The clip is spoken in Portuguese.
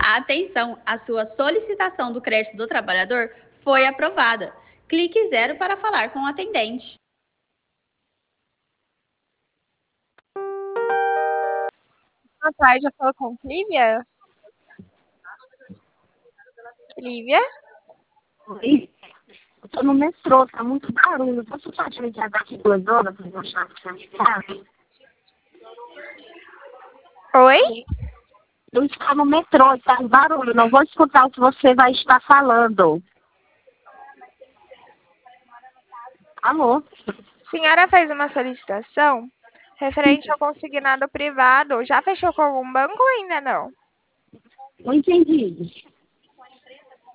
Atenção, a sua solicitação do crédito do trabalhador foi aprovada. Clique 0 para falar com o atendente. Boa tarde, eu falo com Lívia. Lívia? Oi, eu tô no metrô, tá muito barulho. Você pode me ligar daqui 2 horas pra eu achar que você está? Oi? Eu estou no metrô, tá barulho. Não vou escutar o que você vai estar falando. Alô? A senhora fez uma solicitação referente ao consignado privado. Já fechou com algum banco ou ainda não? Não entendi.